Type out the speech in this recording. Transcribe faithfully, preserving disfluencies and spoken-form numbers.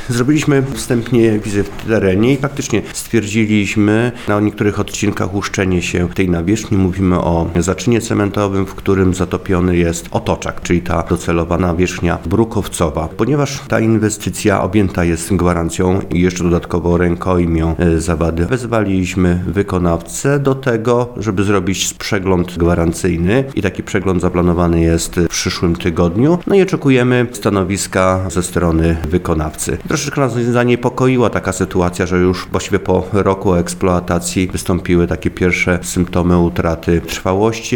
Zrobiliśmy wstępnie wizytę w terenie i faktycznie stwierdziliśmy na niektórych odcinkach łuszczenie się tej nawierzchni. Mówimy o zaczynie cementowym, w którym zatopiony jest otoczak, czyli ta docelowa nawierzchnia brukowcowa. Ponieważ ta inwestycja objęta jest gwarancją i jeszcze dodatkowo rękojmią zawady, wezwaliśmy wykonawcę do tego, żeby zrobić przegląd gwarancyjny i taki przegląd zaplanowany jest w przyszłym tygodniu. No i oczekujemy stanowiska ze strony wykonawcy. Troszeczkę nas zaniepokoiła taka sytuacja, że już właściwie po roku eksploatacji wystąpiły takie pierwsze symptomy utraty trwałości,